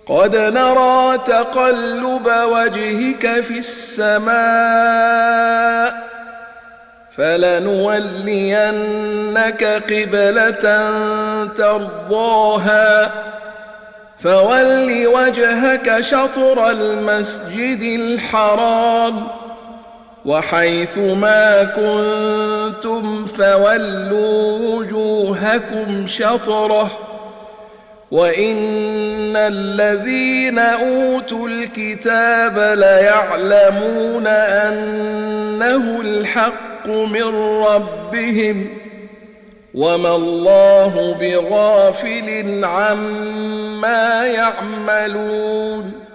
قد نرى تقلب وجهك في السماء فلنولينك قبلة ترضاها فول وجهك شطر المسجد الحرام وحيث ما كنتم فولوا وجوهكم شطره وإن الذين أوتوا الكتاب ليعلمون أنه الحق من ربهم وما الله بغافل عما يعملون